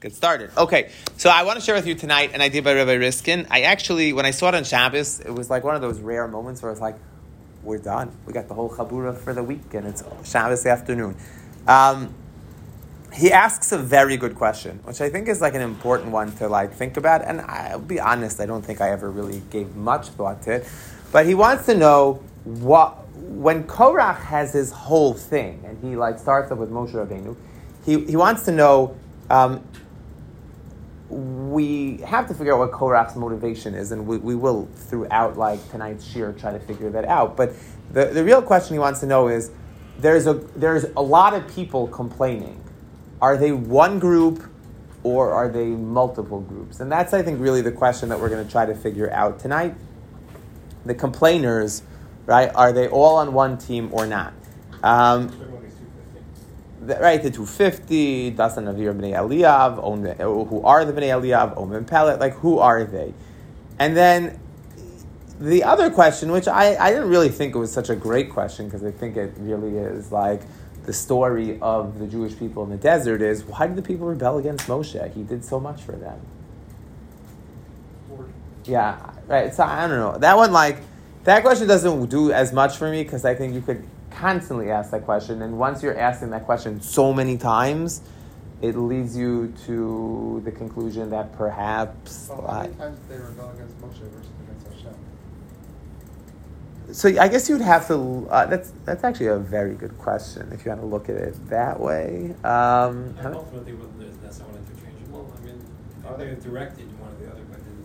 Get started. Okay, so I want to share with you tonight an idea by Rabbi Riskin. I actually, when I saw it on Shabbos, it was like one of those rare moments where I was like, we're done. We got the whole Chabura for the week, and it's Shabbos afternoon. He asks a very good question, which I think is like an important one to think about. And I'll be honest, I don't think I ever really gave much thought to it. But he wants to know when Korach has his whole thing, and he starts up with Moshe Rabbeinu, he wants to know. We have to figure out what Korach's motivation is, and we will, throughout tonight's shir, try to figure that out. But the real question he wants to know is, there's a lot of people complaining. Are they one group, or are they multiple groups? And that's, I think, really the question that we're going to try to figure out tonight. The complainers, right, are they all on one team or not? Right, the 250, Dasan Avir B'nai Eliyav, who are the B'nai Eliyav, Omen Pellet, who are they? And then the other question, which I didn't really think it was such a great question, because I think it really is the story of the Jewish people in the desert is, why did the people rebel against Moshe? He did so much for them. Yeah, right, so I don't know. That one, that question doesn't do as much for me, because I think you could constantly ask that question, and once you're asking that question so many times, it leads you to the conclusion that perhaps. Well, how many times did they rebel against Moshe versus against Hashem? So I guess you'd have to. That's actually a very good question if you want to look at it that way. Ultimately, that's not interchangeable. I mean, they're directed one or the other, but then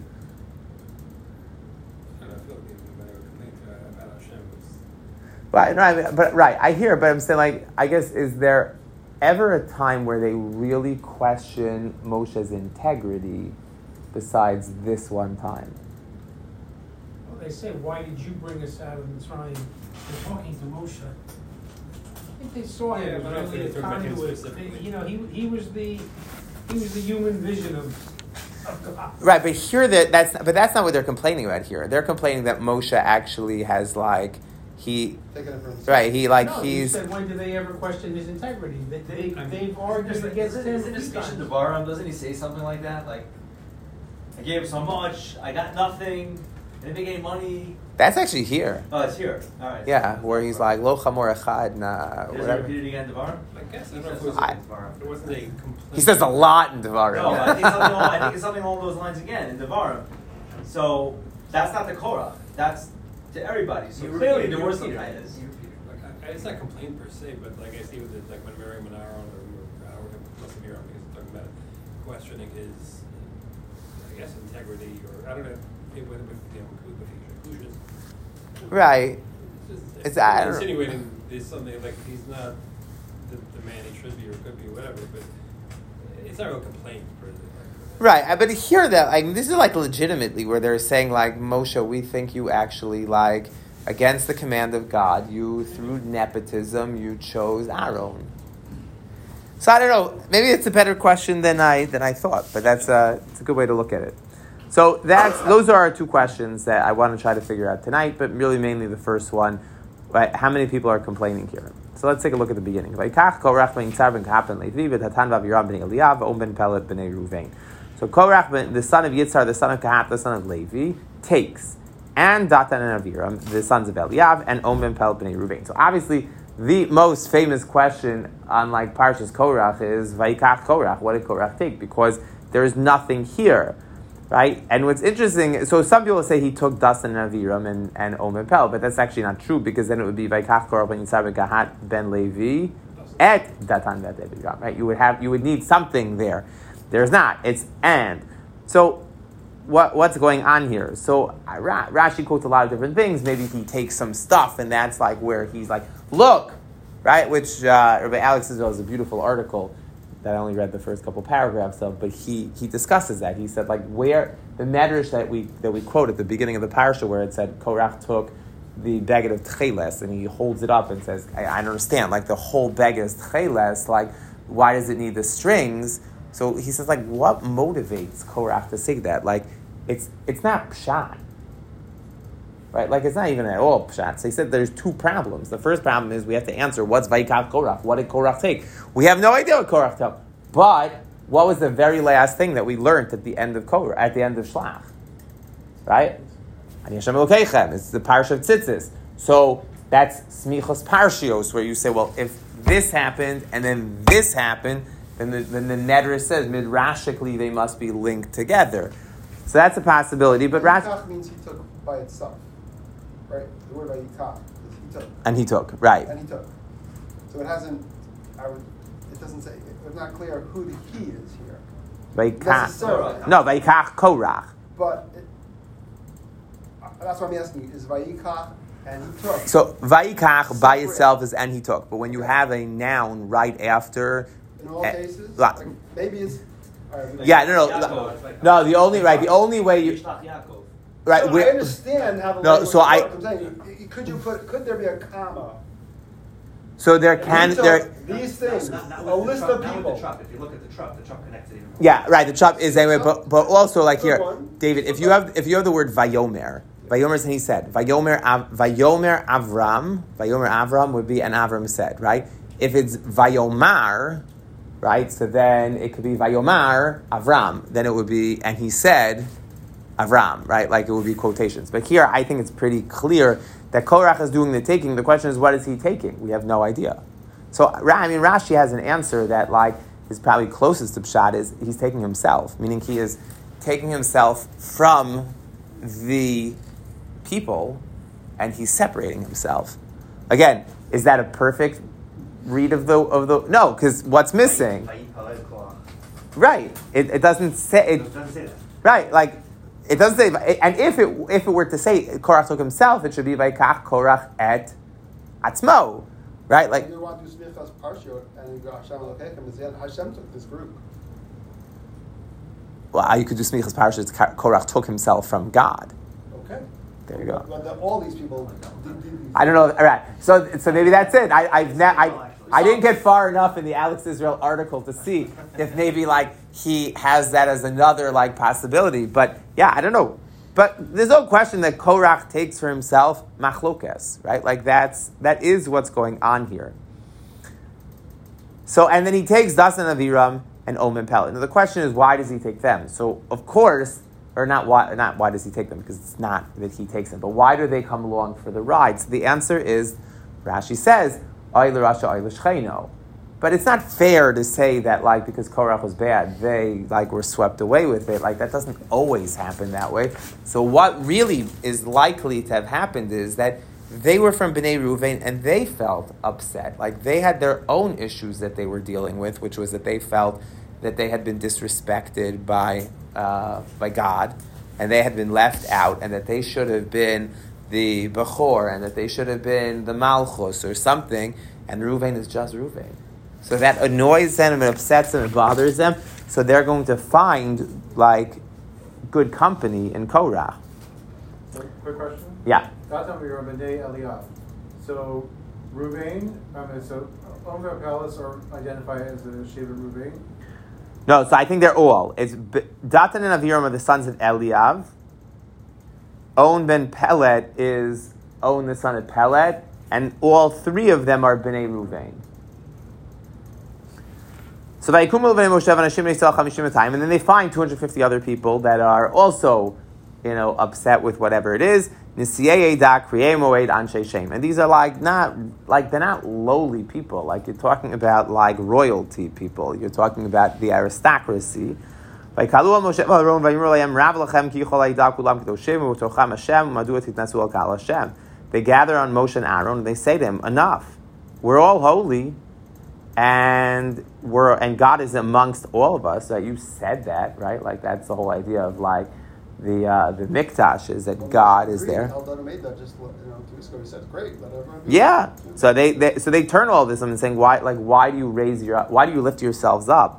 I don't feel like they were complaining about Hashem. Right, I hear, but I'm saying, I guess, is there ever a time where they really question Moshe's integrity besides this one time? Well, they say, why did you bring us out of Mitzrayim? They're talking to Moshe. I think they saw him as really a conduit. He was the human vision of God. Right, but here that's not what they're complaining about here. They're complaining that Moshe actually has He said, when did they ever question his integrity? They've argued against him. Isn't his speech in Devarim, doesn't he say something like that? I gave so much, I got nothing, I didn't make any money. That's actually here. Oh, it's here. All right. Yeah, where he's lo chamor echad, whatever. Repeat it again in Devarim? I guess, I don't know if it wasn't a complaint. He says a lot in Devarim. No, I think it's something along those lines again in Devarim. So, that's not the Korach. That's to everybody. So clearly there were some ideas. It's not complaint per se, but I see with it, when Miriam and Aaron, or must be Aaron, because we're talking about questioning his, integrity, or I don't know, with conclusions. Right. It's insinuating there's something he's not the man he should be or could be, whatever. But it's not a real complaint per se. Right, but here this is legitimately where they're saying Moshe, we think you actually against the command of God, you through nepotism you chose Aaron. So I don't know, maybe it's a better question than I thought, but it's a good way to look at it. So those are our two questions that I want to try to figure out tonight, but really mainly the first one, right? How many people are complaining here? So let's take a look at the beginning. So Korach, the son of Yitzhar, the son of Kahat, the son of Levi, takes, and Datan and Aviram, the sons of Eliyav, and Omen Pelet b'nei Ruvain. So obviously, the most famous question on Parshas Korach is Vayikach Korach. What did Korach take? Because there is nothing here, right? And what's interesting, so some people say he took Datan and Aviram and Omen Pelet, but that's actually not true, because then it would be Vayikach Korach ben Yitzhar ben Kahat ben Levi et Datan ben Aviram, right? You would need something there. There's not. It's and. So what's going on here? So Rashi quotes a lot of different things. Maybe he takes some stuff, and that's where he's look, right? Which Rabbi Alex Israel is a beautiful article that I only read the first couple paragraphs of, but he discusses that. He said where the medrash that we quote at the beginning of the parsha, where it said Korach took the beged of Tcheles, and he holds it up and says, I don't understand, the whole beged is Tcheles, why does it need the strings? So he says, what motivates Korach to say that? It's not pshat, right? It's not even at all pshat. So he said there's two problems. The first problem is we have to answer, what's Vayikach Korach? What did Korach take? We have no idea what Korach took. But what was the very last thing that we learned at the end of Korah, at the end of Shlach? Right? Ani Hashem Elokeichem. It's the Parsha of Tzitzis. So that's Smichos Parshios, where you say, well, if this happened and then this happened, then the Neder says midrashically they must be linked together. So that's a possibility. But Vayikach means he took by itself, right? The word Vayikach is he took. And he took, right? And he took. So it hasn't. It doesn't say. It's not clear who the he is here. Necessarily. No, Vayikach Korach. But that's what I'm asking you. Is Vayikach and he took? So Vayikach by itself is and he took. But when you have a noun right after, in all cases, like maybe it's. Yeah, no. The only way you right. No, I understand how the language so works. I'm saying, could there be a comma? So there can these things, a list of people. If you look at the truck connects it even more. Yeah, right. The truck is anyway, but also like here, David, if you have the word Vayomer is and he said Vayomer Avram would be and Avram said, right? If it's Vayomar. Right, so then it could be Vayomar Avram. Then it would be, and he said Avram, right? Like it would be quotations. But here, I think it's pretty clear that Korach is doing the taking. The question is, what is he taking? We have no idea. So, I mean, Rashi has an answer that, like, is probably closest to Pshat is he's taking himself, meaning he is taking himself from the people, and he's separating himself. Again, is that a perfect read of the no, because what's missing? Right. It doesn't say it. Doesn't say that. Right. Like it doesn't say. And if it were to say Korach took himself, it should be Vayikach Korach et Atzmo. Right. Like. You want to do Smichas Parshiot and you go Hashem Elokeichem. Is Hashem took this group? Well, you could do Smichas Parshiot. Korach took himself from God. Okay. There you go. But all these people. I don't know. All right. So maybe that's it. I didn't get far enough in the Alex Israel article to see if maybe like he has that as another like possibility. But yeah, I don't know. But there's no question that Korach takes for himself machlokes, right? Like that is what's going on here. So and then he takes Dasan Aviram and Om and Pelet. Now the question is, why does he take them? So of course, or not why does he take them? Because it's not that he takes them, but why do they come along for the ride? So the answer is, Rashi says, but it's not fair to say that like because Korach was bad, they like were swept away with it. Like that doesn't always happen that way. So what really is likely to have happened is that they were from Bnei Reuven and they felt upset. Like they had their own issues that they were dealing with, which was that they felt that they had been disrespected by God, and they had been left out, and that they should have been the Bechor, and that they should have been the Malchus or something, and Reuven is just Reuven. So that annoys them, it upsets them, it bothers them, so they're going to find, like, good company in Korah. Quick question? Yeah. That time we were on Bnei Eliyav. So, Reuven, so Omer and Pelet are identified as the Sheva Reuven. No, so I think they're all. It's Datan and Aviram are the sons of Eliyav. On ben Pelet is On the son of Pelet, and all three of them are Bnei Reuven. So and then they find 250 other people that are also, upset with whatever it is. And these are they're not lowly people. Like you're talking about like royalty people. You're talking about the aristocracy. They gather on Moshe and Aaron and they say to him, enough. We're all holy and God is amongst all of us. So you said that, right? Like that's the whole idea of like the mikdash is that God is there. Made that just 2 weeks ago. He said, "Great, let everyone." Yeah. So they turn all this and saying, why do you lift yourselves up,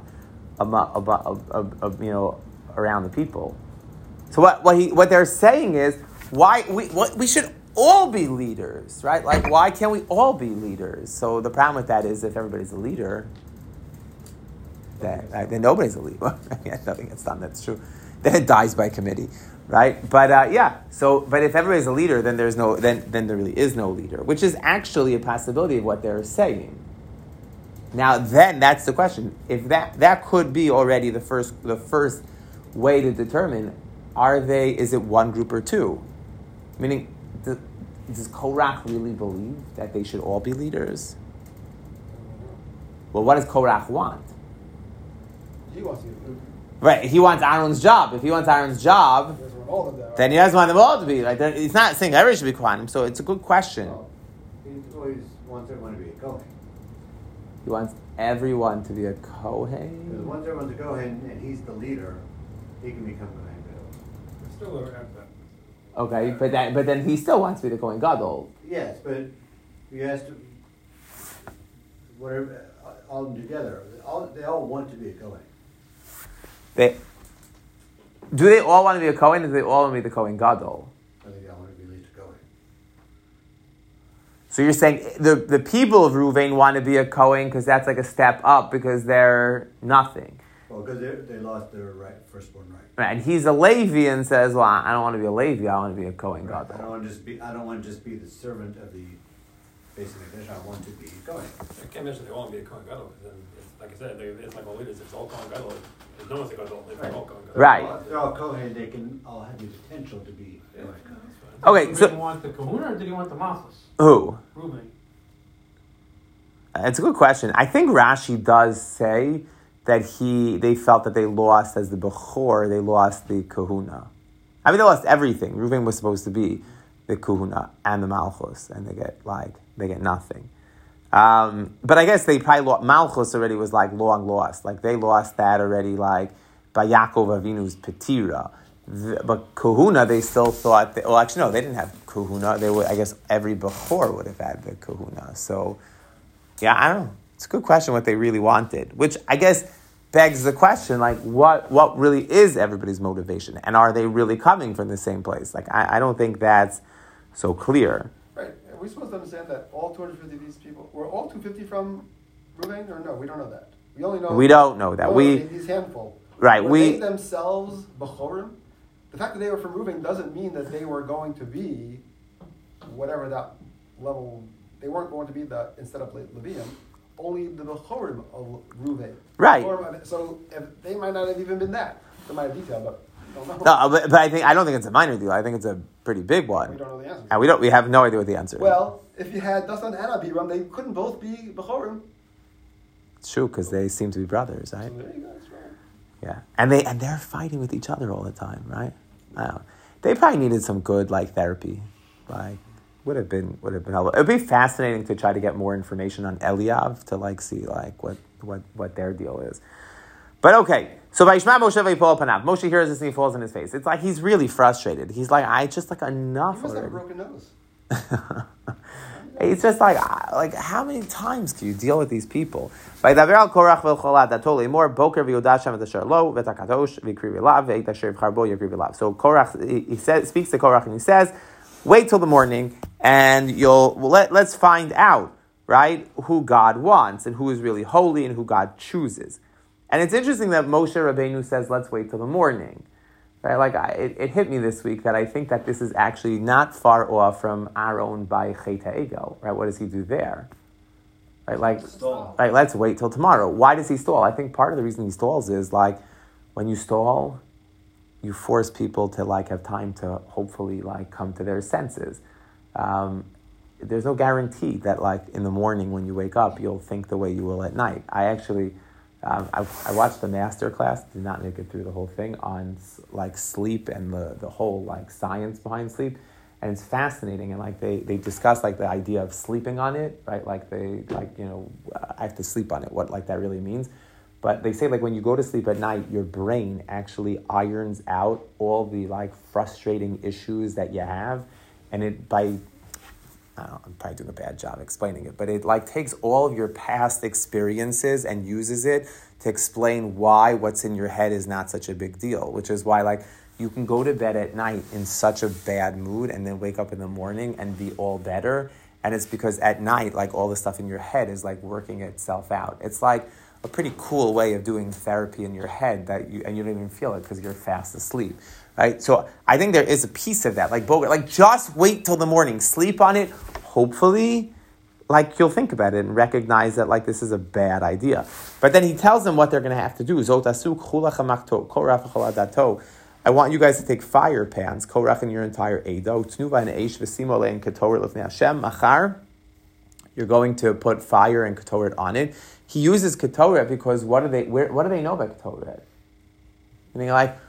around the people? So what they're saying is we should all be leaders, right? Like why can't we all be leaders? So the problem with that is if everybody's a leader, then nobody's a leader. Nothing gets done. That's true. Then it dies by committee, right? But but if everybody's a leader, then there really is no leader, which is actually a possibility of what they're saying. Now, then that's the question. If that could be already the first way to determine, is it one group or two? Meaning, does Korach really believe that they should all be leaders? Well, what does Korach want? He wants you to. Right, he wants Aaron's job. If he wants Aaron's job, then he doesn't want them all to be. Like, he's not saying everyone should be Kohanim, so it's a good question. Well, he always wants everyone to be a Kohen. He wants everyone to be a Kohen? Because once everyone's a Kohen and he's the leader, he can become Kohen. Still at that. Okay, but then he still wants to be the Kohen Gadol. Yes, but he has to, whatever, all of them together, they all want to be a Kohen. Do they all want to be a Kohen, or do they all want to be the Kohen Gadol? I think they all want to be at least a Kohen. So you're saying the people of Ruvain want to be a Kohen because that's like a step up because they're nothing. Well, because they lost their firstborn right. Right, and he's a Levi and says, "Well, I don't want to be a Levi. I want to be a Kohen Gadol." I don't want to just be the servant of the basic Mikdash. I want to be a Kohen. I can't imagine they all want to be a Kohen Gadol because then, like I said, it's like all leaders. It's all Kohen Gadol. There's no one's a Gadol. They're all Kohen Gadol. Right. They're all Kohen. They can all have the potential to be Kohen. Okay, Did so he want the Kahuna or did he want the Malchus? Who? Reuben. It's a good question. I think Rashi does say that they felt that they lost as the Bechor, they lost the Kahuna. I mean, they lost everything. Reuven was supposed to be the Kahuna and the Malchus, and they get nothing. But I guess they probably lost, Malchus already was like long lost. Like they lost that already, like by Yaakov Avinu's Petira. But Kahuna, they still thought they didn't have Kahuna. They would, I guess, every Bechor would have had the Kahuna. So, yeah, I don't know. It's a good question what they really wanted, which I guess begs the question, like, what really is everybody's motivation? And are they really coming from the same place? Like, I don't think that's so clear. Right. Are we supposed to understand that all 250 of these people, were all 250 from Reuven, or no? We don't know that. We only know... We don't know that. These handful. Right. Were they themselves Bechorim? The fact that they were from Reuven doesn't mean that they were going to be whatever that level... They weren't going to be instead of Levium, only the Bechorim of Reuven. Right. So they might not have even been that. It's a minor detail, but I don't know. No, but I don't think it's a minor deal. I think it's a pretty big one. We don't know the answer. And we have no idea what the answer is. Well, if you had Dasan and Abiram, they couldn't both be Bechorim. It's true, because they seem to be brothers, right? So there you go, that's right. Yeah. And they're fighting with each other all the time, right? I don't know. They probably needed some good therapy. Would have been helpful. It would be fascinating to try to get more information on Eliav to see what their deal is. But okay, so Vayishma Moshe v'yipol panav. Moshe hears this and he falls on his face. It's like he's really frustrated. He's like, I just enough. He must have a already. broken nose. It's just like how many times can you deal with these people? Vaydaber al Korach v'cholad datol more boker v'yodashem v'tasher lo v'takatosh v'yikri v'lav v'yitasher v'charbo yikri v'lav. So Korach speaks to Korach and he says, wait till the morning and let's find out, right, who God wants and who is really holy and who God chooses. And it's interesting that Moshe Rabbeinu says, let's wait till the morning. Right? It hit me this week that I think that this is actually not far off from Aaron by Chet HaEgel. Right? What does he do there? Right? Let's wait till tomorrow. Why does he stall? I think part of the reason he stalls is when you stall, you force people to have time to hopefully come to their senses. There's no guarantee that in the morning when you wake up you'll think the way you will at night. I actually I watched the master class, did not make it through the whole thing, on sleep and the whole science behind sleep, and it's fascinating. And they discuss the idea of sleeping on it, right? I have to sleep on it, what that really means. But they say when you go to sleep at night, your brain actually irons out all the frustrating issues that you have, and I'm probably doing a bad job explaining it, but it takes all of your past experiences and uses it to explain why what's in your head is not such a big deal, which is why you can go to bed at night in such a bad mood and then wake up in the morning and be all better. And it's because at night, all the stuff in your head is working itself out. It's a pretty cool way of doing therapy in your head and you don't even feel it because you're fast asleep. Right? So I think there is a piece of that, just wait till the morning, sleep on it. Hopefully, like you'll think about it and recognize that like this is a bad idea. But then he tells them what they're going to have to do. I want you guys to take fire pans, korach in your entire edo, tnuva and eish v'simo lein ketoret lifnei Hashem, machar, you're going to put fire and ketoret on it. He uses ketoret because what do they know about ketoret? Meaning like,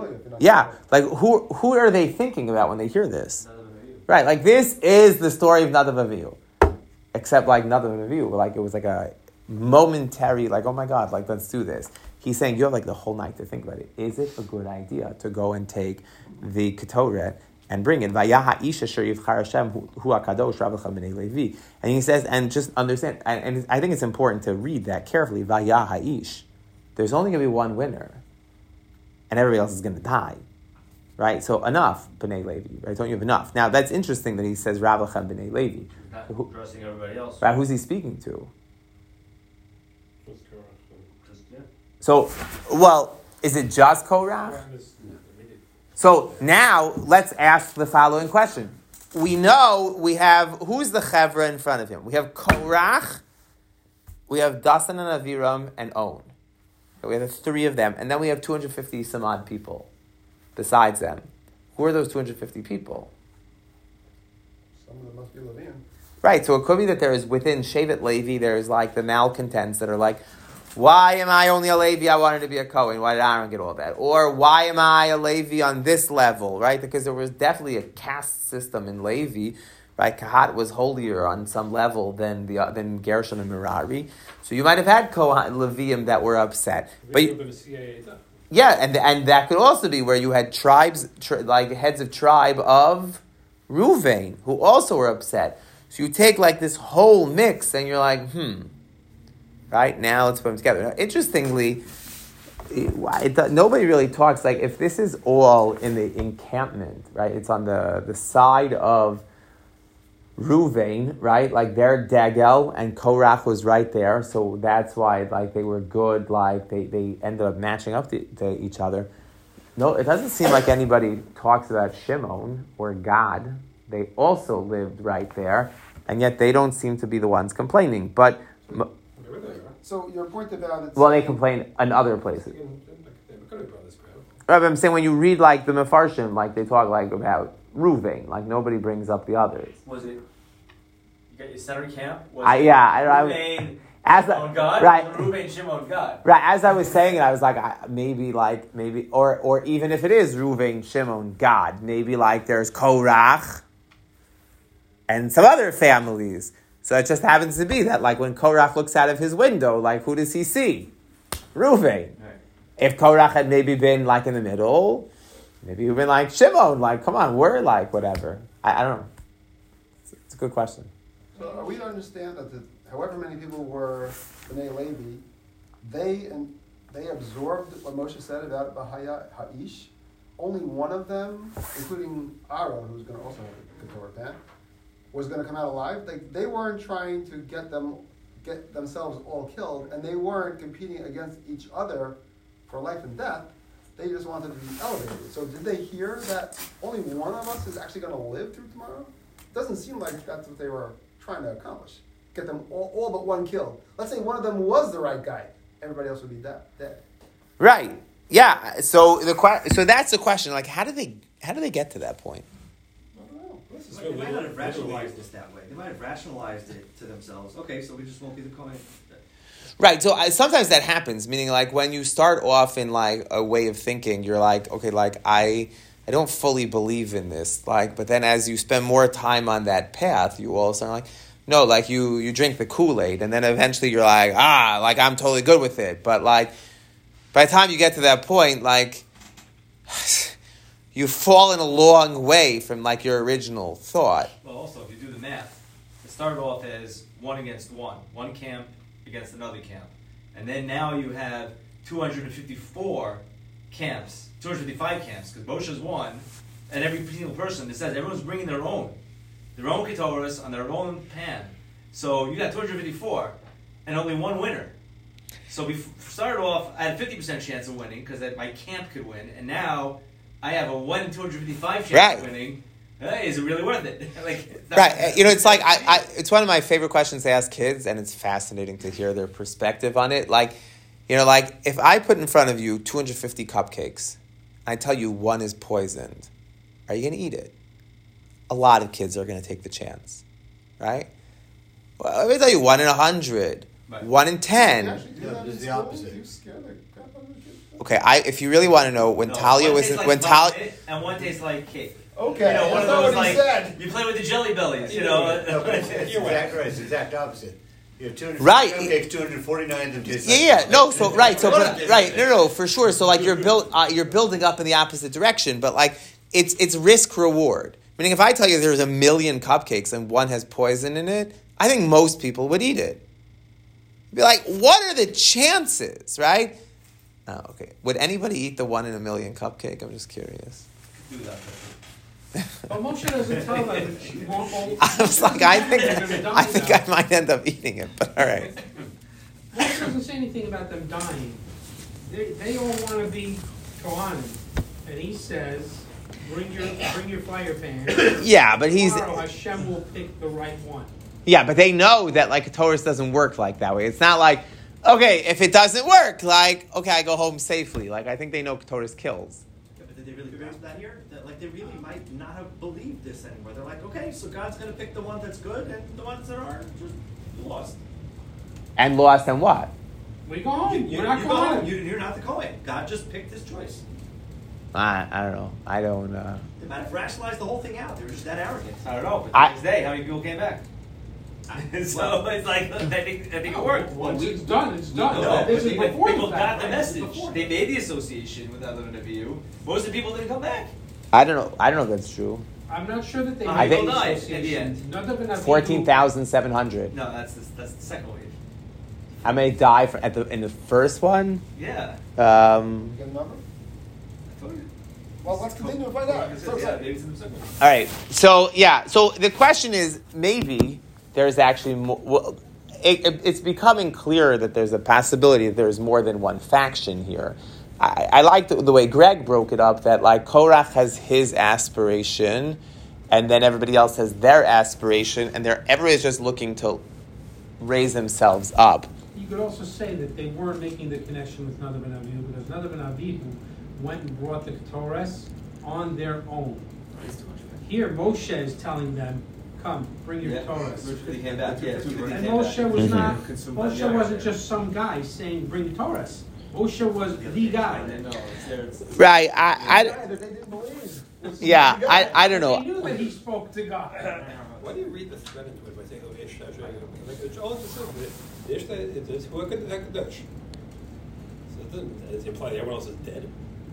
who are they thinking about when they hear this? Right, like this is the story of Nadav Avihu. Except like Nadav Avihu, like it was like a momentary, like, oh my God, like let's do this. He's saying you have like the whole night to think about it. Is it a good idea to go and take the ketoret and bring it? And he says, and just understand, and I think it's important to read that carefully. There's only going to be one winner, and everybody else is going to die. Right? So enough, B'nai Levi. Right? Don't you have enough? Now that's interesting that he says Rav Lechem B'nai Levi. Not addressing everybody else. Right? Who's he speaking to? Yeah. So, well, is it just Korach? So now let's ask the following question. We know we have, who's the Chevra in front of him? We have Korach, we have Dasan and Aviram and On. We have the three of them, and then we have 250 some odd people besides them. Who are those 250 people? Some of them must be Levian. Right, so it could be that there is within Shevet Levi, there's like the malcontents that are like, why am I only a Levi? I wanted to be a Kohen. Why did Aaron get all that? Or why am I a Levi on this level, right? Because there was definitely a caste system in Levi, right? Kahat was holier on some level than Gershon and Merari. So you might have had Kohen Leviim that were upset. But and that could also be where you had tribes, like heads of tribe of Ruvain, who also were upset. So you take like this whole mix and you're like, right? Now let's put them together. Now, interestingly, nobody really talks, like if this is all in the encampment, right? It's on the side of Ruvain, right? Like their Dagel and Korach was right there. So that's why like they were good, like they ended up matching up to each other. No, it doesn't seem like anybody talks about Shimon or Gad. They also lived right there, and yet they don't seem to be the ones complaining. But so your point about it. Well, they complain in other places. Right, but I'm saying when you read like the Mefarshim, like they talk like about Ruvain, like nobody brings up the others. Was it? You got your center camp? Ruvain, Shimon God, right? Ruvain, Shimon God. Right. As I was saying it, I was like, maybe, or even if it is Ruvain, Shimon, God, maybe like there's Korach and some other families. So it just happens to be that, like, when Korach looks out of his window, like, who does he see? Ruvain. Right. If Korach had maybe been, like, in the middle, maybe he would have been like Shimon, like, come on, we're like, whatever. I don't know. It's a good question. So are we to understand that however many people were B'nai Levi, they absorbed what Moshe said about Bahaya Ha'ish? Only one of them, including Aaron, who's going to also have a Ketorah pan, was going to come out alive. They weren't trying to get themselves all killed, and they weren't competing against each other for life and death. They just wanted to be elevated. So did they hear that only one of us is actually going to live through tomorrow? It doesn't seem like that's what they were trying to accomplish. Get them all but one killed. Let's say one of them was the right guy. Everybody else would be dead. Right. Yeah. So that's the question. Like, how do they get to that point? They might not have rationalized this that way. They might have rationalized it to themselves. Okay, so we just won't be the Kohen. Right. So sometimes that happens. Meaning, like when you start off in like a way of thinking, you're like, okay, like I don't fully believe in this. Like, but then as you spend more time on that path, you all start like, no, like you drink the Kool-Aid, and then eventually you're like, like I'm totally good with it. But like by the time you get to that point, like you've fallen a long way from like your original thought. Well, also, if you do the math, it started off as 1 against 1, one camp against another camp. And then now you have 254 camps, 255 camps, because Moshe's one, and every single person, it says everyone's bringing their own Ketores on their own pan. So you got 254, and only one winner. So we started off, I had a 50% chance of winning, because my camp could win, and now I have a 1 in 255 chance of winning, Hey, is it really worth it? Right. It's like it's one of my favorite questions to ask kids, and it's fascinating to hear their perspective on it. Like if I put in front of you 250 cupcakes, and I tell you one is poisoned, are you going to eat it? A lot of kids are going to take the chance, right? Well, let me tell you, 1 in 100, Right. 1 in 10. You actually do that It's in the school? opposite. You scare the crap out of the kids? Okay, if you really want to know, when Talia was Talia and one tastes like cake. Okay, One that's of not those what he said. you play with the jelly bellies. No, but it's You're right. exact right. It's the exact opposite. You have 250 Right. cupcakes, 249 of them taste No, for sure. So like you're building up in the opposite direction, but like it's risk reward. Meaning, if I tell you there's 1 million cupcakes and one has poison in it, I think most people would eat it. Be like, what are the chances, right? Oh, okay. Would anybody eat the 1 in 1 million cupcake? I'm just curious. Do that. But Moshe doesn't tell them. I was like, I think I might end up eating it, but all right. Moshe doesn't say anything about them dying. They all want to be Kohanim, and he says, "Bring your fire pan." Yeah, but Tomorrow Hashem will pick the right one. Yeah, but they know that like Torah doesn't work like that way. It's not like, okay, if it doesn't work, like, okay, I go home safely. Like, I think they know Torah kills. Yeah, but did they really grasp that here? That like they really might not have believed this anymore. They're like, okay, so God's gonna pick the one that's good, and the ones that are just lost. And lost and what? We go home. You, We're not you go home. Kohanim. You're not the Kohen. God just picked his choice. I don't know. I don't. They might have rationalized the whole thing out. They were just that arrogant. I don't know. But the next day, how many people came back? So it's like I think it worked. Once it's done, it's done. No, This is but before people the fact, got the right? message. Before. They made the association with Adam Naviu. Most of the people didn't come back. I don't know. I don't know if that's true. I'm not sure that they I made think- the died association. at the end. None of it have 14,700. No, that's the second wave. How many died in the first one? Yeah. Get a number? I told you. Well, let's continue to find out. So Yeah, excited. maybe it's in the second one. All right. So yeah. So the question is, maybe there's actually more. Well, it's becoming clearer that there's a possibility that there's more than one faction here. I like the way Greg broke it up, that like Korach has his aspiration, and then everybody else has their aspiration, and everybody's just looking to raise themselves up. You could also say that they were making the connection with Nadav and Avihu because Nadav and Avihu went and brought the Ketores on their own. Here, Moshe is telling them, "Come, bring your Ketores." They came back. Yeah, And Moshe was not. Consumed by the Moshe iron. wasn't just some guy saying, "Bring the Torahs." Moshe was the guy. No, it's there. It's Right. Yeah, that they didn't believe. Yeah. I don't They know. knew that he spoke to God. Why do you read the thread into it by saying, "Oh, Ish Hashem"? Like it's all it says. Ish it is who could Hakadosh. So it doesn't imply that everyone else is dead.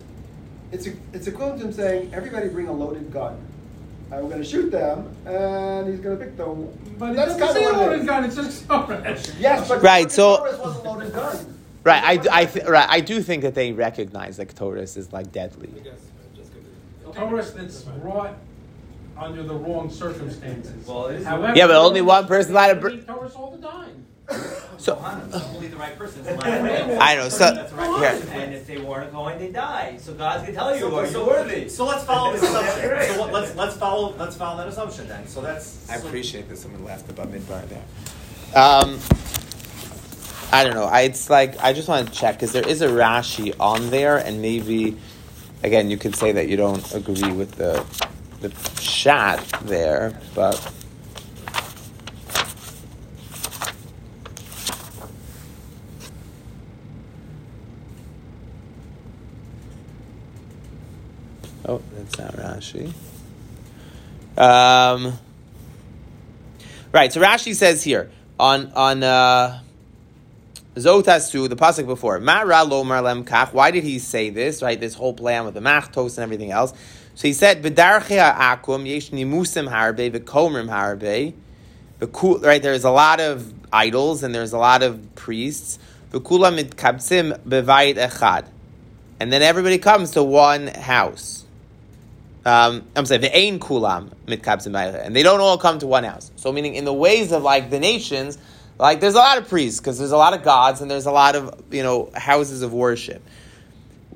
It's equivalent to him saying, everybody bring a loaded gun. I'm going to shoot them, and he's going to pick them. But it That's doesn't kind say of what it loaded is. gun. It says Torah. Yes, but Right, so- Torres was a loaded gun. Right. I do think that they recognize that Torah is like deadly. I guess just go Torah that's brought under the wrong circumstances. Well, it is- However, Yeah, but only one person allowed to read Torah all the time. So Only the right person. I know. So That's the right person. here. And if they weren't going, they die. So God's gonna tell you, are you worthy? So let's follow this assumption. Right. So let's follow that assumption then. So that's. I appreciate that someone laughed about Midbar there. I don't know. It's like I just want to check because there is a Rashi on there, and maybe again you could say that you don't agree with the shot there, but oh, that's not Rashi. Right, so Rashi says here on Zotasu, the pasuk before, Ma'ra lomar lem kach. Why did he say this? Right, this whole plan with the machtos and everything else. So he said, "B'darchei ha'akum yesh nimusim harbe v'komrim harbe." Right, there's a lot of idols and there's a lot of priests. V'kulam mitkabtzim b'vayit echad, and then everybody comes to one house. I'm sorry, the Ein Kulam mitkabtzim b'vayit, and they don't all come to one house. So meaning in the ways of like the nations. Like, there's a lot of priests, because there's a lot of gods, and there's a lot of, houses of worship.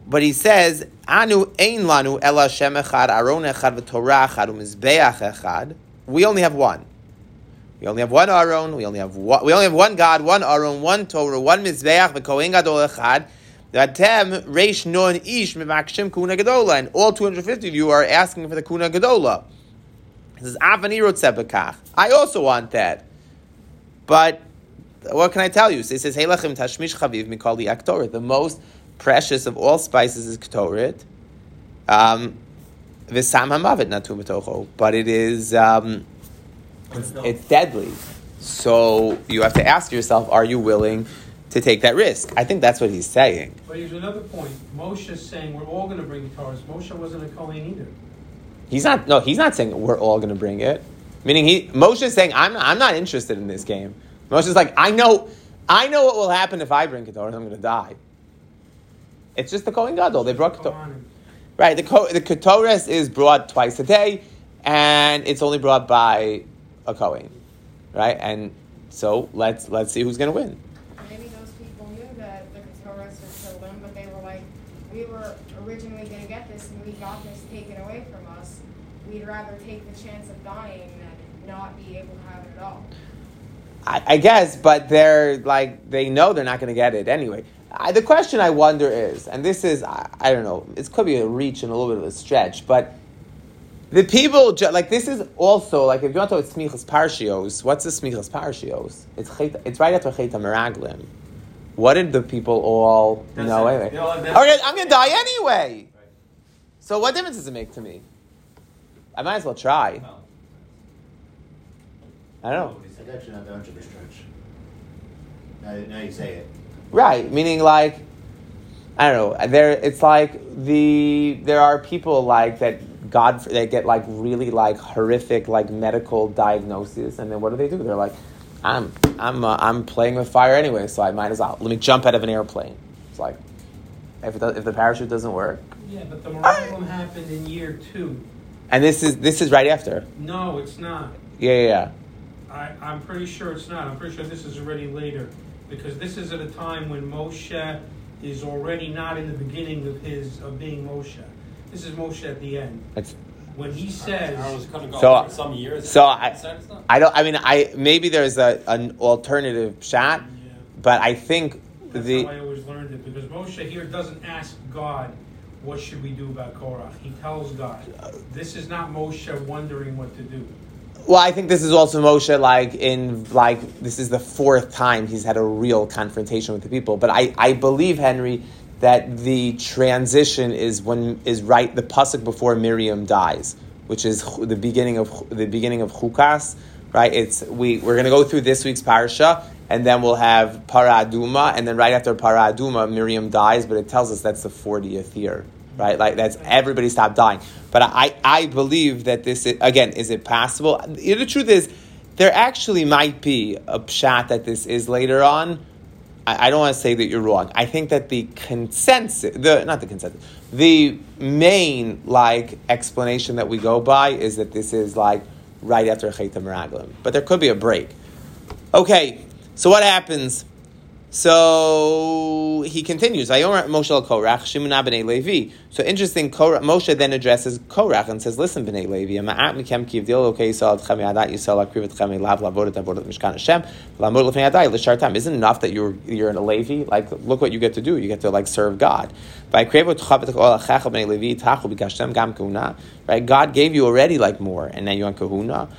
but he says, Anu ein lanu ela Shem echad, aron echad, v'torah echad, u'mizbeach echad. We only have one. We only have one Aron. We only have one God, one Aron, one Torah, one Mizbeach, v'kohen gadol echad. Vatem reish non ish mevakshim kuna gadola, and all 250 of you are asking for the kuna gadola. He says, Avani rotzeh bekach. I also want that, but what can I tell you? So he says, Heilachim tashmish chaviv mikol yaktoret. The most precious of all spices is ktoret. V'sam hamavet natum b'tocho, but it is it's deadly. So you have to ask yourself, are you willing to take that risk? I think that's what he's saying. But here's another point. Moshe is saying we're all going to bring the Torahs. Moshe wasn't a Kohen either. He's not saying we're all going to bring it. Meaning Moshe is saying, I'm not interested in this game. Moshe's like, I know what will happen if I bring Ketorah, I'm going to die. It's just the Kohen Gadol. They brought Ketorah. Right, the Ketorah is brought twice a day, and it's only brought by a Kohen. Right? And so let's see who's going to win. Maybe those people knew that the Ketorahs would kill them, but they were like, we were originally going to get this, and we got this taken away from us. We'd rather take the chance of dying than not be able to have it at all. I guess, but they're like, they know they're not going to get it anyway. The question I wonder is, and this is, I don't know, it could be a reach and a little bit of a stretch, but the people, like this is also, like if you want to talk about Smichas Parshios, what's the Smichas Parshios? It's right after Chet HaMeraglim. What did the people all know anyway? Okay, I'm going to die anyway! Right. So what difference does it make to me? I might as well try. I don't know. It's actually not that much of a stretch. Now you say it. Right, meaning like, I don't know. It's like there are people like that. They get like really like horrific like medical diagnoses, and then what do? They're like, I'm playing with fire anyway, so I might as well let me jump out of an airplane. It's like if the parachute doesn't work. Yeah, but the Meraglim happened in year 2. And this is right after. No, it's not. Yeah. I'm pretty sure it's not. I'm pretty sure this is already later. Because this is at a time when Moshe is already not in the beginning of being Moshe. This is Moshe at the end. When he says... for some years. So maybe there's an alternative shot, but I think that's how I always learned it. Because Moshe here doesn't ask God, what should we do about Korach? He tells God. This is not Moshe wondering what to do. Well, I think this is also Moshe, this is the 4th time he's had a real confrontation with the people. But I believe, Henry, that the transition is right the pasuk before Miriam dies, which is the beginning of Chukas, right? We're going to go through this week's parsha, and then we'll have Para Aduma, and then right after Para Aduma, Miriam dies, but it tells us that's the 40th year. Right, like that's everybody stopped dying. But I believe that this is, again, is it possible? The truth is, there actually might be a pshat that this is later on. I don't want to say that you're wrong. I think that the main explanation that we go by is that this is like right after Chet HaMeraglim. But there could be a break. Okay, so what happens? So he continues. Moshe al-Korach, Shimon b'nei Levi. So interesting, Moshe then addresses Korach and says, listen, b'nei Levi, ma'at mikem ki yivdil okay yisrael adchem yadat yisrael akriv etchem elav lavodat avodat mishkan Hashem lamod l'fnei yadai l'shartam. Isn't it enough that you're a Levi? Like, look what you get to do. You get to serve God. Right? God gave you already more, and now you're on kahuna.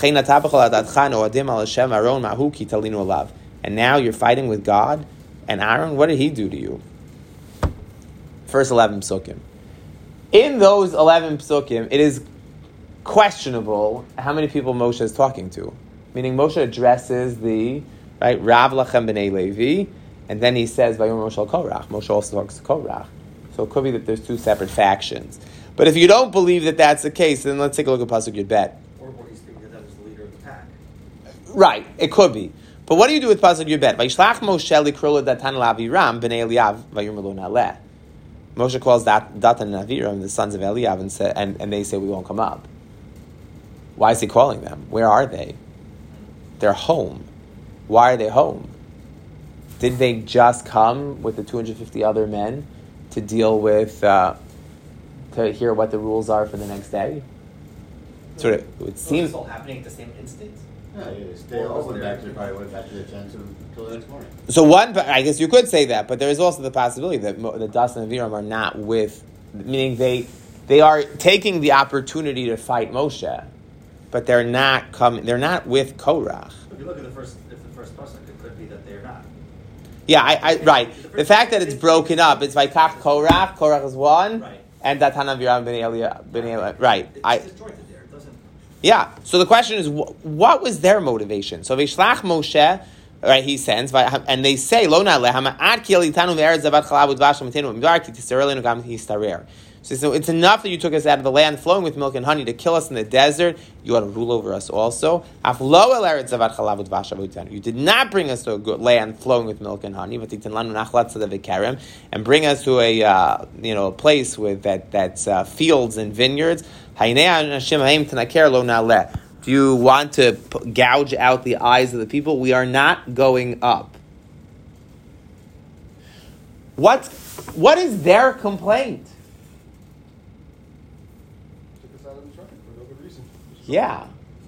And now you're fighting with God. And Aaron, what did he do to you? First 11 psukim. In those 11 psukim, it is questionable how many people Moshe is talking to. Meaning Moshe addresses the Rav Lachem b'nei Levi, and then he says, Vayomer Moshe al Korach. Moshe also talks to Korach. So it could be that there's 2 separate factions. But if you don't believe that that's the case, then let's take a look at Pasuk Yud Bet. Or he's thinking that was the leader of the pack. Right, it could be. But what do you do with Pasuk Yud Bet? Vayishlach Moshe likrola Datan laViram b'nei Eliav vayirmelu naleh. Moshe calls Datan and Aviram the sons of Eliav, and they say we won't come up. Why is he calling them? Where are they? They're home. Why are they home? Did they just come with the 250 other men to deal with, to hear what the rules are for the next day? Sort of, it would seem. Is this all happening at the same instant? Yeah, they all went back to their tents until the next morning. So I guess you could say that, but there is also the possibility that the Das and Aviram are not with, meaning they are taking the opportunity to fight Moshe, but they're not coming. They're not with Korach. If you look at the first person, it could be that they're not. Yeah, right. The fact that it's broken up, it's by Kach Korach. Korach is one, Right. and Datan Aviram ben Eliyahu. Right. It's disjointed there. It doesn't. Yeah. So the question is, what was their motivation? So Vishlach Moshe, right? He sends, and they say, "Lo na'aleh ha'ma'at ki elitanu ve'eretz zavat chalav udvash ha'matenu b'midbar ki tisarelenu gam histarer." So it's enough that you took us out of the land flowing with milk and honey to kill us in the desert. You ought to rule over us also. You did not bring us to a good land flowing with milk and honey, and bring us to a place with that's fields and vineyards. Do you want to gouge out the eyes of the people? We are not going up. What is their complaint? Yeah.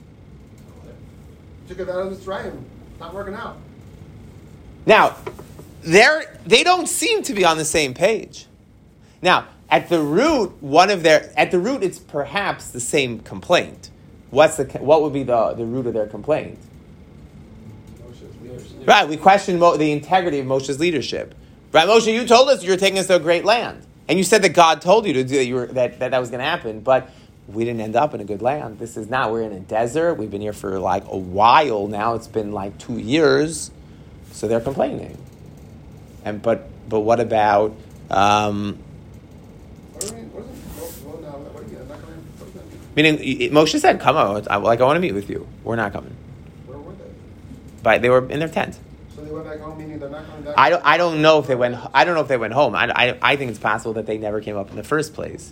Took it out of Mitzrayim. Not working out. Now, they don't seem to be on the same page. Now, at the root, it's perhaps the same complaint. What would be the root of their complaint? Right, we question the integrity of Moshe's leadership. Right, Moshe, you told us you're taking us to a great land, and you said that God told you to do that was going to happen, but we didn't end up in a good land. This is not. We're in a desert. We've been here for like a while now. It's been like 2 years, so they're complaining. But what about? Meaning, Moshe said, "Come on, I want to meet with you." We're not coming. Where were they? But they were in their tent. So they went back home, meaning they're not coming back. I don't know if they went. I don't know if they went home. I think it's possible that they never came up in the first place.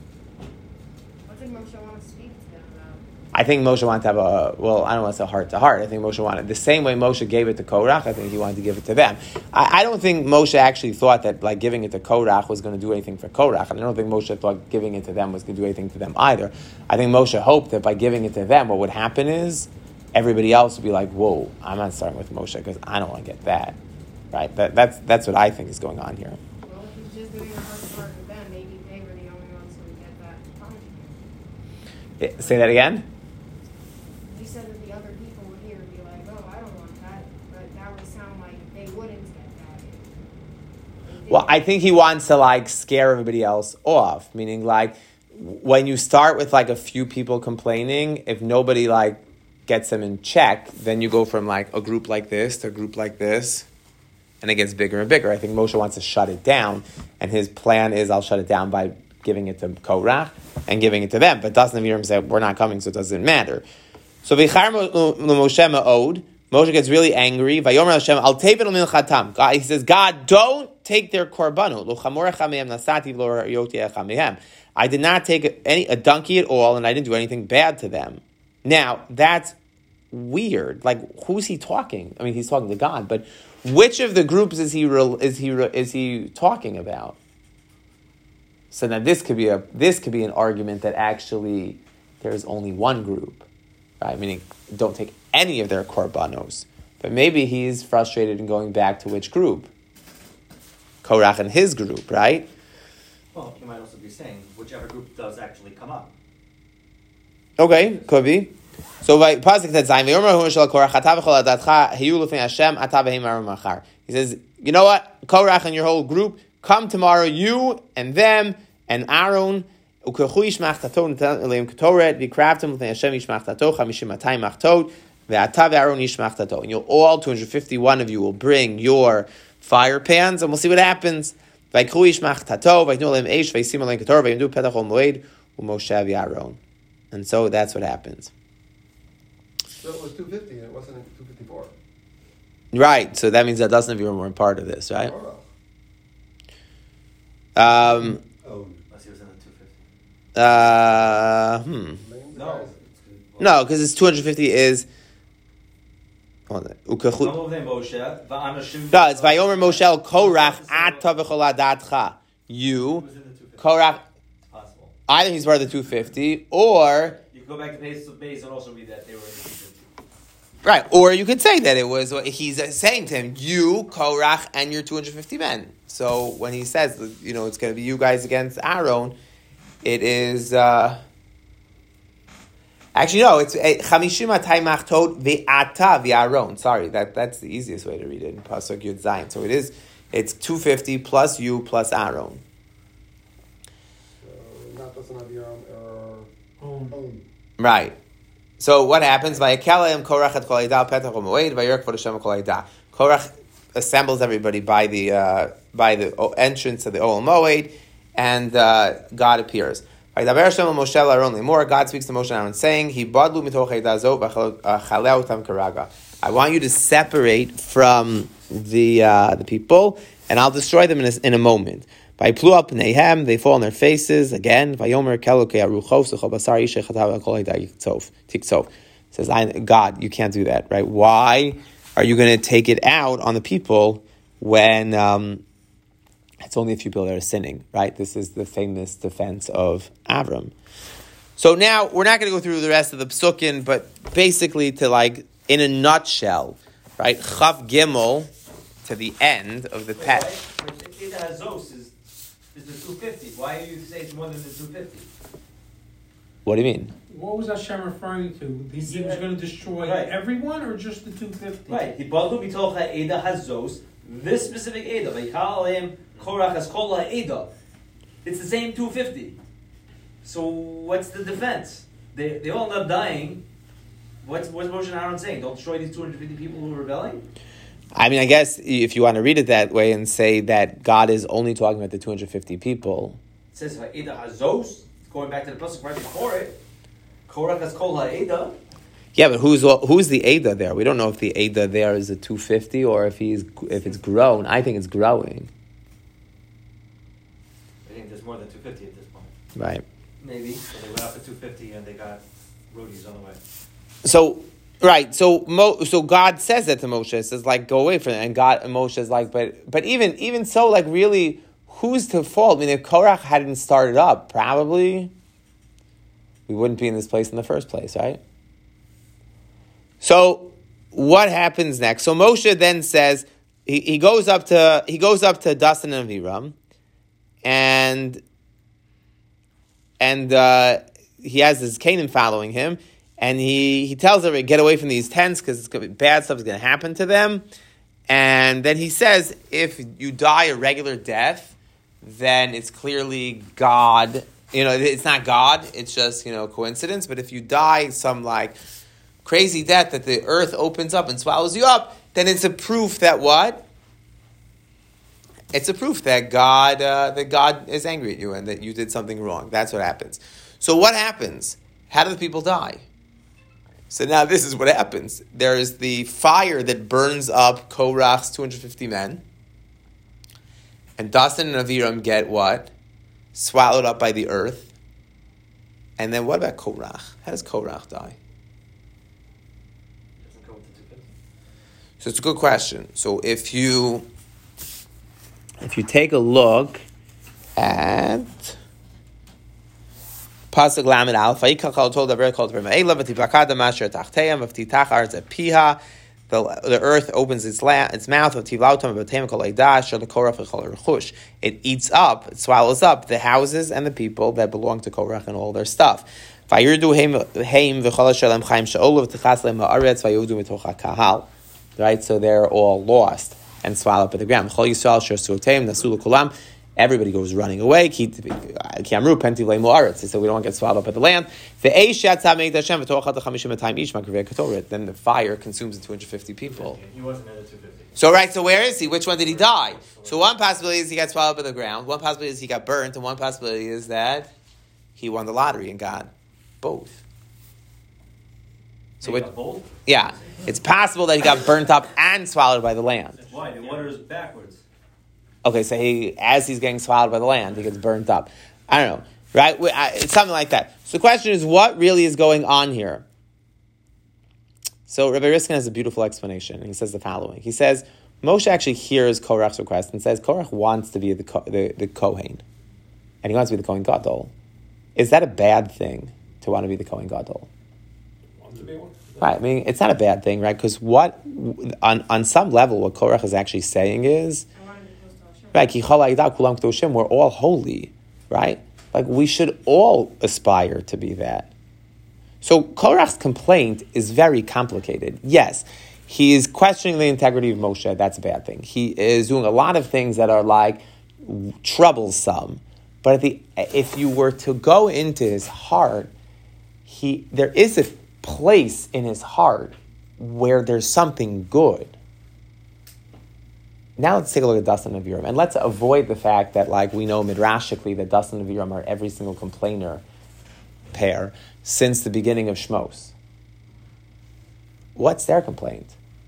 I think Moshe wanted to have I don't want to say heart to heart. I think Moshe wanted, the same way Moshe gave it to Korach, I think he wanted to give it to them. I don't think Moshe actually thought that like giving it to Korach was going to do anything for Korach. And I don't think Moshe thought giving it to them was going to do anything to them either. I think Moshe hoped that by giving it to them, what would happen is everybody else would be like, whoa, I'm not starting with Moshe because I don't want to get that. Right? That's what I think is going on here. Well, if he's just doing a heart to heart with them, maybe they were the only ones who would get that punishment. Say that again? You said that the other people would hear and be like, oh, I don't want that, but that would sound like they wouldn't get that. Well, I think he wants to like scare everybody else off, meaning like when you start with like a few people complaining, if nobody like gets them in check, then you go from like a group like this to a group like this, and it gets bigger and bigger. I think Moshe wants to shut it down, and his plan is I'll shut it down by giving it to Korach and giving it to them. But doesn't Aviram say we're not coming, so it doesn't matter. So Vichar Moshe Ma'od, Moshe gets really angry. Vayomer Hashem Al Tevin Min Chatam. He says, God, don't take their korbanot. Lo chamorecha mehem nasati lo yotecha mehem. I did not take a donkey at all, and I didn't do anything bad to them. Now that's weird. Like, who's he talking? I mean, he's talking to God, but which of the groups is he talking about? So now this could be an argument that actually there's only one group, right? Meaning, don't take any of their korbanos. But maybe he's frustrated in going back to which group? Korach and his group, right? Well, you might also be saying whichever group does actually come up. Okay, could be. So by Pasuk that Zayin he says, you know what? Korach and your whole group, come tomorrow, you and them and Aaron. Be crafted with Hashem yishmachtato 50-200 machtot. And you'll all 251 of you will bring your fire pans, and we'll see what happens. And so that's what happens. So it was 250 and it wasn't 254. Right, so that means that doesn't have weren't part of this, right? Unless he was in the 250. No, because it's 250 is. No, it's Vayomer Moshe Korach Ata v'chol adatcha. you, Who's in the 250? Korach, It's possible. either he's part of the 250, or, You can go back to base and also read that they were in the 250. right, or you could say that it was, he's saying to him, you, Korach, and your 250 men. So when he says, it's going to be you guys against Aaron, it is, actually, no, it's Chamishim Atay Machtod Ve'ata V'Aaron. Sorry, that's the easiest way to read it in Pasuk Yud Zayin. So it's 250 plus you plus Aaron. Not that's not your own. Right. So what happens? Vayakelem Korach et Kol Eidah Petach U'Moed Vayirk V'Od Hashem Kol Eidah. Korach assembles everybody by the entrance of the Ohel Moed, and God appears. God speaks to Moshe and Aaron saying, I want you to separate from the people, and I'll destroy them in a moment. They fall on their faces again. Says, God, you can't do that, right? Why are you going to take it out on the people when it's only a few people that are sinning, right? This is the famous defense of Avram. So now, we're not going to go through the rest of the psukim, but basically in a nutshell, right? Chav Gimel to the end of the pet. Ida Hazos is the 250. Why do you say it's more than the 250? What do you mean? What was Hashem referring to? He was going to destroy everyone, or just the 250? Right. Hibadu mitoch ha'eda hazos. This specific Eda, Vayikal Korach has Kol ha'eda. It's the same 250. So what's the defense? They all end up dying. What's Moshe and Aaron saying? Don't destroy these 250 people who are rebelling? I mean, I guess if you want to read it that way and say that God is only talking about the 250 people. It says Eda hazos. Going back to the pasuk right before it. Korach has Kol ha'eda. Yeah, but who's the Ada there? We don't know if the Ada there is a 250 or if it's grown. I think it's growing. I think there's more than 250 at this point. Right. Maybe. So they went up to 250 and they got roadies on the way. So, right. So God says that to Moshe. It says, go away from it. And Moshe is but even so, really, who's to fault? I mean, if Korach hadn't started up, probably we wouldn't be in this place in the first place, right? So what happens next? So Moshe then says he goes up to Dasan and Aviram, and he has his Canaan following him, and he tells everybody, get away from these tents because bad stuff is going to happen to them. And then he says, if you die a regular death, then it's clearly God. It's not God. It's just coincidence. But if you die some crazy death that the earth opens up and swallows you up, then it's a proof that what? It's a proof that God is angry at you and that you did something wrong. That's what happens. So what happens? How do the people die? So now this is what happens. There is the fire that burns up Korach's 250 men. And Dasan and Aviram get what? Swallowed up by the earth. And then what about Korach? How does Korach die? So it's a good question. So if you take a look at Pasuk Lamed Al, Vayikachal told Aver called Vermeila, V'tipakad Masher Tachteyam, V'titach Arz Piha. The earth opens its mouth. It eats up, it swallows up the houses and the people that belong to Korach and all their stuff. Right, so they're all lost and swallowed up at the ground. Everybody goes running away. They said we don't get swallowed up at the land. Then the fire consumes the 250 people. He wasn't in the 250. So where is he? Which one did he die? So one possibility is he got swallowed up at the ground. One possibility is he got burnt. And one possibility is that he won the lottery and got both. So both? Yeah, it's possible that he got burnt up and swallowed by the land. Why? The water is backwards. Okay, so as he's getting swallowed by the land, he gets burnt up. I don't know, right? It's something like that. So the question is, what really is going on here? So Rabbi Riskin has a beautiful explanation. He says the following. He says, Moshe actually hears Korach's request and says Korach wants to be the Kohen, and he wants to be the Kohen Gadol. Is that a bad thing to want to be the Kohen Gadol? Want to be one? Right. I mean, it's not a bad thing, right? Because what on some level, what Korach is actually saying is, right? Ki chol ha'ida kulam kedoshim. We're all holy, right? Like we should all aspire to be that. So Korach's complaint is very complicated. Yes. He is questioning the integrity of Moshe. That's a bad thing. He is doing a lot of things that are like troublesome. But if you were to go into his heart, there is a place in his heart where there's something good. Now let's take a look at Dasan and Aviram. And let's avoid the fact that like we know midrashically that Dasan and Aviram are every single complainer pair since the beginning of Shmos. What's their complaint?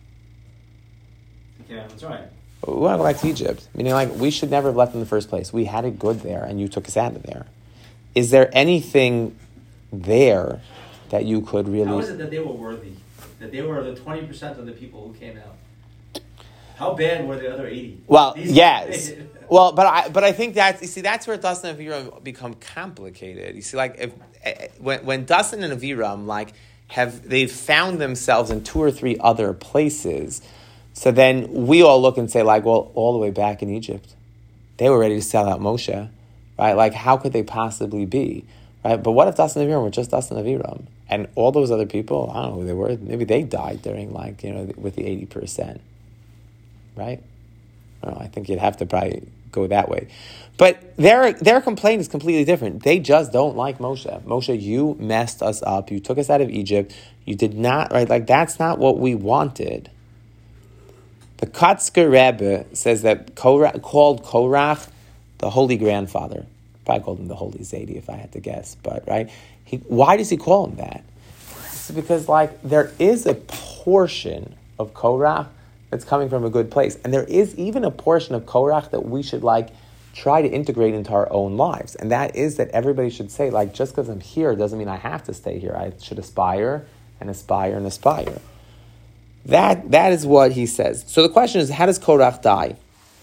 Yeah, that's right. We want to go back to Egypt. Meaning, like, we should never have left in the first place. We had it good there, and you took us out of there. Is there anything there that you could really... How is it that they were worthy? That they were the 20% of the people who came out? How bad were the other 80? Well, yes. Well, but I think that, you see, that's where Dasan and Aviram become complicated. You see, like, when Dasan and Aviram, like, they've found themselves in 2 or 3 other places... So then we all look and say, like, well, all the way back in Egypt, they were ready to sell out Moshe, right? Like, how could they possibly be, right? But what if Dasan and Aviram were just Dasan and Aviram? And all those other people, I don't know who they were, maybe they died during, like, with the 80%, right? I don't know, I think you'd have to probably go that way. But their complaint is completely different. They just don't like Moshe. Moshe, you messed us up. You took us out of Egypt. You did not, right? Like, that's not what we wanted. The Kotzker Rebbe says that called Korach the Holy Grandfather. Probably called him the Holy Zadie if I had to guess. But, right? Why does he call him that? It's because, like, there is a portion of Korach that's coming from a good place. And there is even a portion of Korach that we should, like, try to integrate into our own lives. And that is that everybody should say, like, just because I'm here doesn't mean I have to stay here. I should aspire and aspire and aspire. That is what he says. So the question is, how does Korach die?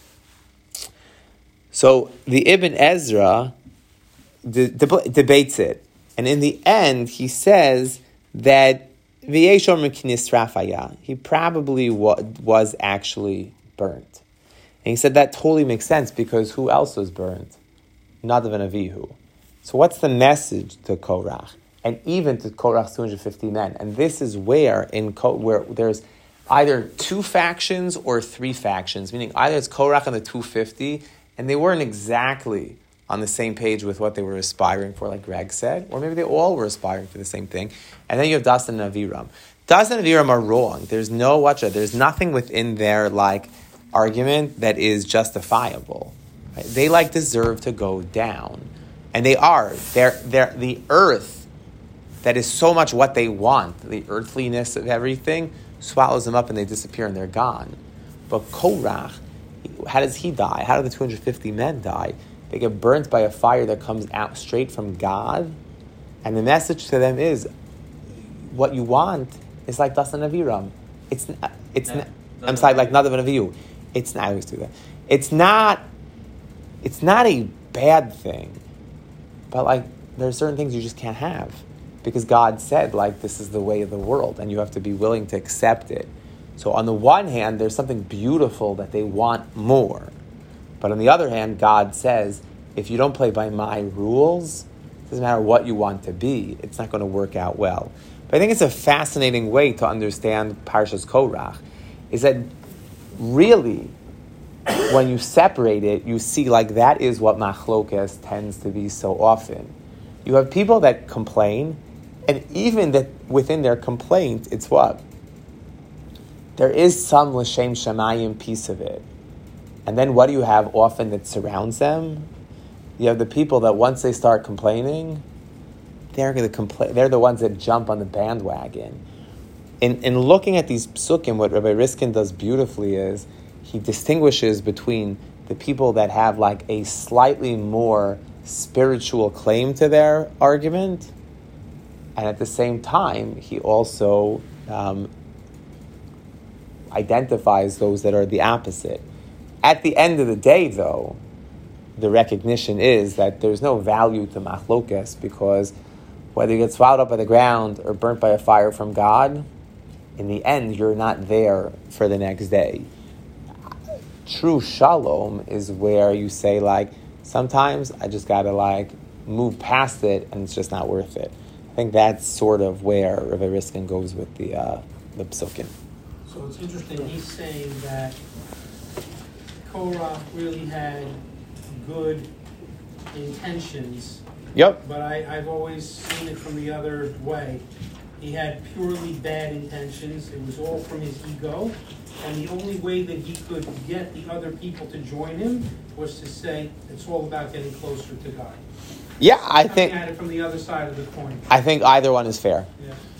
So the Ibn Ezra debates it. And in the end, he says that he probably was actually burnt. And he said that totally makes sense because who else was burnt? Nadav and Avihu. So what's the message to Korach? And even to Korach's 250 men. And this is where there's either 2 factions or 3 factions, meaning either it's Korach and the 250, and they weren't exactly on the same page with what they were aspiring for, like Greg said, or maybe they all were aspiring for the same thing. And then you have Dasan and Aviram. Dasan and Aviram are wrong. There's there's nothing within their like argument that is justifiable. Right? They like deserve to go down. And they are. They're the earth that is so much what they want, the earthliness of everything, swallows them up and they disappear and they're gone. But Korach, how does he die? How do the 250 men die? They get burnt by a fire that comes out straight from God. And the message to them is, what you want is like Dasan and Aviram. I'm sorry, like Nadav and Avihu. I always do that. It's not a bad thing. But like, there are certain things you just can't have. Because God said, like, this is the way of the world, and you have to be willing to accept it. So on the one hand, there's something beautiful that they want more. But on the other hand, God says, if you don't play by my rules, it doesn't matter what you want to be, it's not going to work out well. But I think it's a fascinating way to understand Parshas Korach, is that really, when you separate it, you see, like, that is what Machlokes tends to be so often. You have people that complain, and even that within their complaint, it's what? There is some L'Shem Shamayim piece of it. And then what do you have often that surrounds them? You have the people that once they start complaining, they're going to complain. They're the ones that jump on the bandwagon. In looking at these psukim, what Rabbi Riskin does beautifully is he distinguishes between the people that have like a slightly more spiritual claim to their argument, and at the same time, he also identifies those that are the opposite. At the end of the day, though, the recognition is that there's no value to machlokes, because whether you get swallowed up by the ground or burnt by a fire from God, in the end, you're not there for the next day. True shalom is where you say, like, sometimes I just got to, move past it, and it's just not worth it. I think that's sort of where Rav Riskin goes with the psukim. So it's interesting, he's saying that Korach really had good intentions. Yep. But I've always seen it from the other way. He had purely bad intentions. It was all from his ego. And the only way that he could get the other people to join him was to say, it's all about getting closer to God. Yeah, I think... Coming at it from the other side of the coin. I think either one is fair. Yeah.